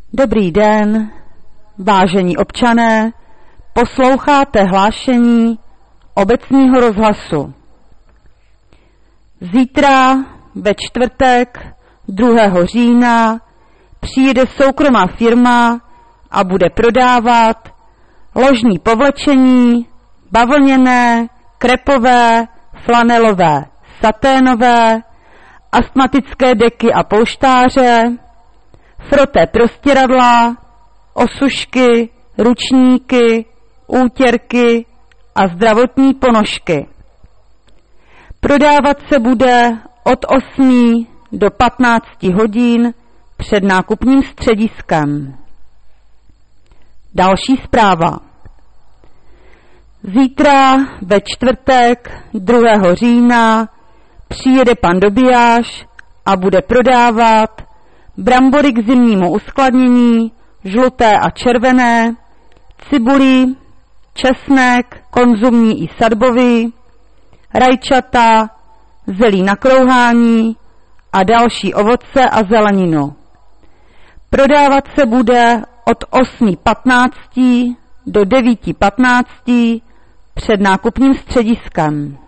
Dobrý den, vážení občané, posloucháte hlášení obecního rozhlasu. Zítra ve čtvrtek 2. října přijede soukromá firma a bude prodávat ložní povlečení, bavlněné, krepové, flanelové, saténové, astmatické deky a polštáře, froté prostěradla, osušky, ručníky, útěrky a zdravotní ponožky. Prodávat se bude od 8 do 15 hodin před nákupním střediskem. Další zpráva. Zítra ve čtvrtek 2. října přijede pan Dobijáš a bude prodávat brambory k zimnímu uskladnění, žluté a červené, cibuli, česnek, konzumní i sadbový, rajčata, zelí na krouhání a další ovoce a zeleninu. Prodávat se bude od 8:15 do 9:15 před nákupním střediskem.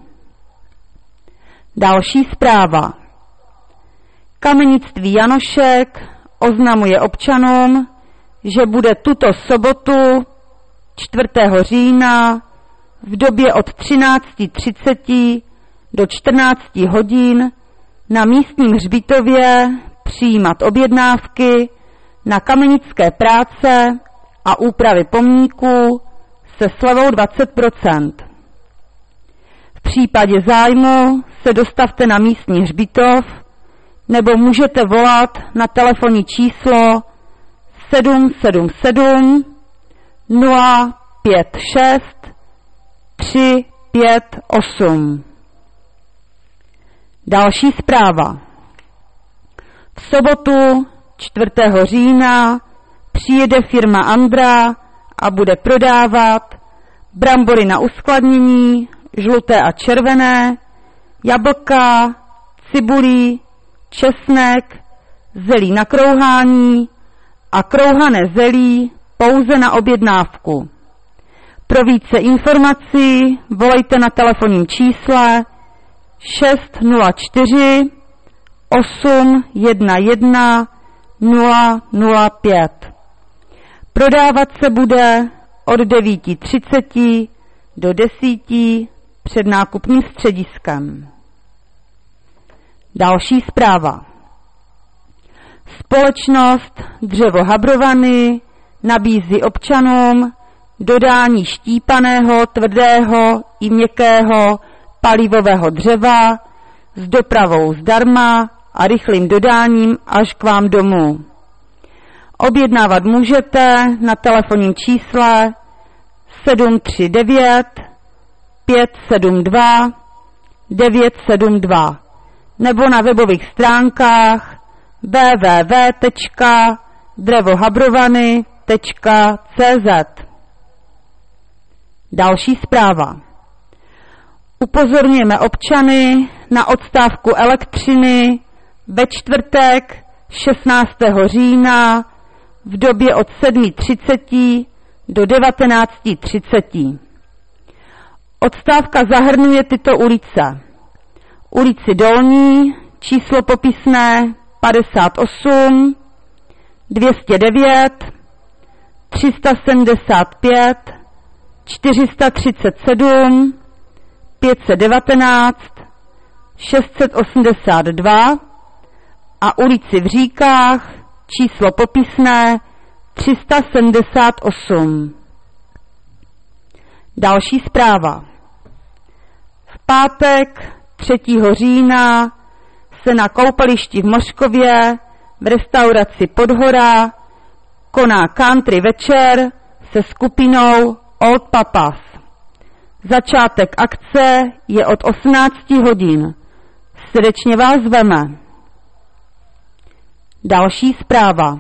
Další zpráva. Kamenictví Janošek oznamuje občanům, že bude tuto sobotu 4. října v době od 13:30 do 14 hodin na místním hřbitově přijímat objednávky na kamenické práce a úpravy pomníků se slevou 20%. V případě zájmu se dostavte na místní hřbitov nebo můžete volat na telefonní číslo 777 056 358. Další zpráva. V sobotu 4. října přijede firma Andra a bude prodávat brambory na uskladnění, žluté a červené, jablka, cibuli, česnek, zelí na krouhání a krouhané zelí pouze na objednávku. Pro více informací volejte na telefonním čísle 604 811 005. Prodávat se bude od 9:30 do 10 před nákupním střediskem. Další zpráva. Společnost Dřevo Habrovany nabízí občanům dodání štípaného, tvrdého i měkkého palivového dřeva s dopravou zdarma a rychlým dodáním až k vám domů. Objednávat můžete na telefonním čísle 739 572 972 nebo na webových stránkách www.drevohabrovany.cz. Další zpráva. Upozorňujeme občany na odstávku elektřiny ve čtvrtek 16. října v době od 7:30 do 19:30. Odstávka zahrnuje tyto ulice. Ulici Dolní, číslo popisné 58, 209, 375, 437, 519, 682 a ulici v Říkách, číslo popisné 378. Další zpráva. V pátek 3. října se na koupališti v Mořkově v restauraci Podhora koná country večer se skupinou Old Papas. Začátek akce je od 18 hodin. Srdečně vás zveme. Další zpráva.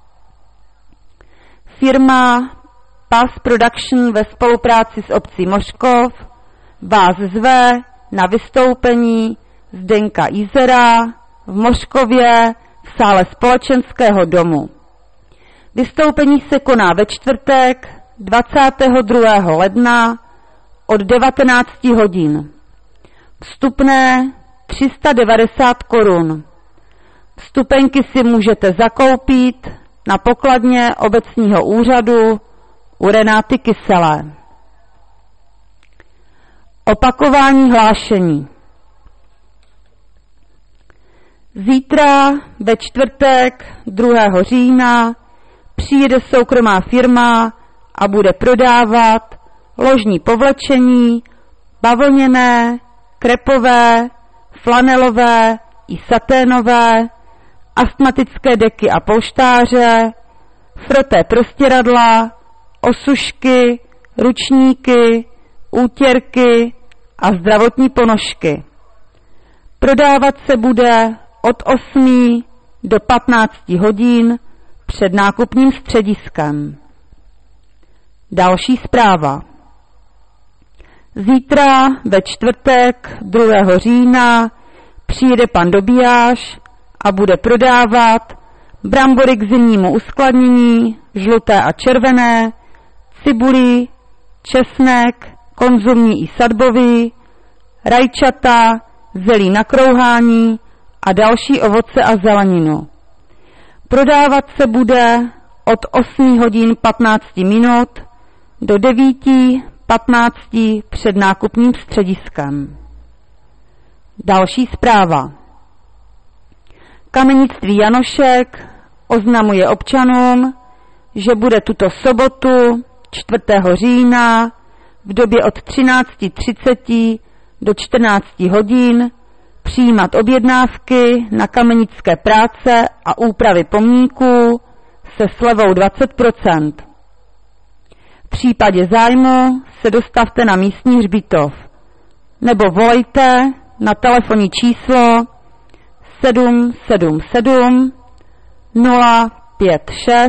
Firma Pass Production ve spolupráci s obcí Mořkov vás zve na vystoupení Zdenka Izera v Mořkově v sále společenského domu. Vystoupení se koná ve čtvrtek 22. ledna od 19 hodin. Vstupné 390 korun. Vstupenky si můžete zakoupit na pokladně obecního úřadu u Renáty Kyselé. Opakování hlášení. Zítra ve čtvrtek 2. října přijede soukromá firma a bude prodávat ložní povlečení, bavlněné, krepové, flanelové i saténové, astmatické deky a polštáře, froté prostěradla, osušky, ručníky, útěrky a zdravotní ponožky. Prodávat se bude od 8 do 15 hodin před nákupním střediskem. Další zpráva. Zítra ve čtvrtek 2. října přijede pan dobijář a bude prodávat brambory k zimnímu uskladnění, žluté a červené, cibuli, česnek, konzumní i sadbový, rajčata, zelí na krouhání a další ovoce a zeleninu. Prodávat se bude od 8 hodin 15 minut do 9:15 před nákupním střediskem. Další zpráva. Kamenictví Janošek oznamuje občanům, že bude tuto sobotu 4. října v době od 13:30 do 14 hodin přijímat objednávky na kamenické práce a úpravy pomníků se slevou 20%. V případě zájmu se dostavte na místní hřbitov nebo volejte na telefonní číslo 777 056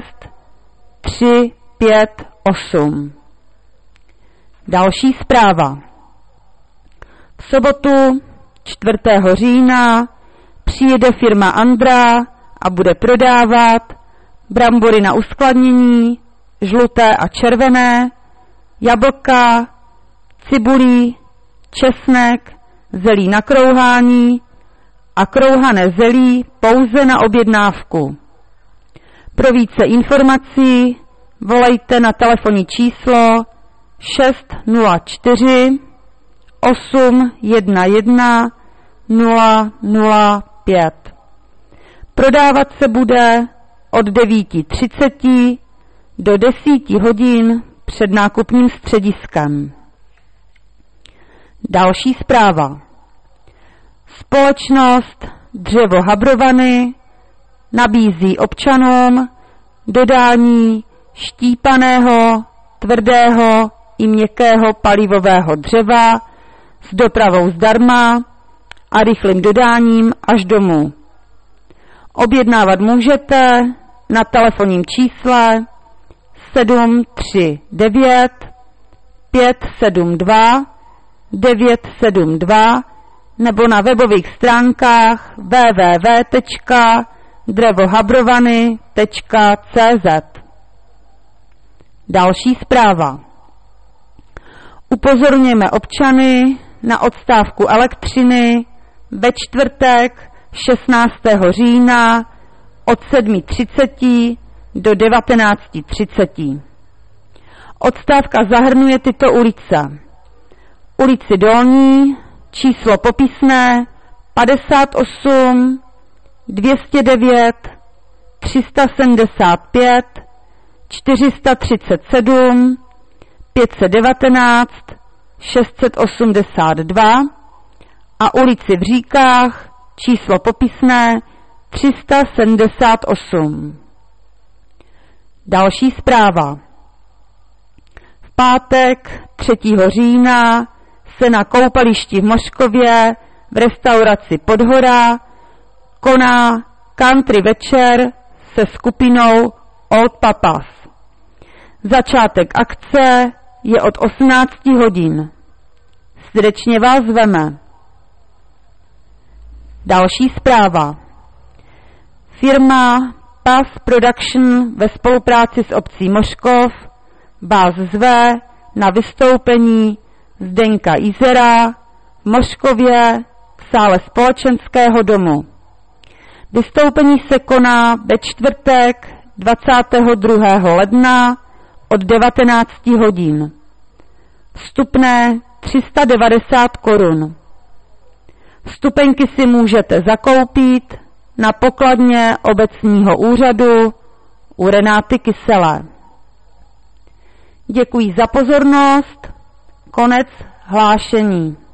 358. Další zpráva. V sobotu 4. října přijede firma Andra a bude prodávat brambory na uskladnění, žluté a červené, jablka, cibulí, česnek, zelí na krouhání a krouhané zelí pouze na objednávku. Pro více informací volejte na telefonní číslo 604 811 005. Prodávat se bude od 9:30 do 10 hodin před nákupním střediskem. Další zpráva. Společnost Dřevo Habrovany nabízí občanům dodání štípaného, tvrdého i měkkého palivového dřeva s dopravou zdarma a rychlým dodáním až domů. Objednávat můžete na telefonním čísle 739 572 972 nebo na webových stránkách www.drevohabrovany.cz. Další zpráva. Upozorňujeme občany na odstávku elektřiny ve čtvrtek 16. října od 7:30 do 19:30. Odstávka zahrnuje tyto ulice. Ulici Dolní, číslo popisné 58 209 375 437 519 682 a ulici v Říkách, číslo popisné 378. Další zpráva. V pátek 3. října se na koupališti v Moškově v restauraci Podhora koná country večer se skupinou Old Papas. Začátek akce je od 18 hodin. Srdečně vás zveme. Další zpráva. Firma PAS Production ve spolupráci s obcí Moškov vás zve na vystoupení Zdeňka Izera v Moškově v sále společenského domu. Vystoupení se koná ve čtvrtek 22. ledna od 19 hodin. Vstupné 390 korun. Vstupenky si můžete zakoupit na pokladně obecního úřadu u Renáty Kyselé. Děkuji za pozornost. Konec hlášení.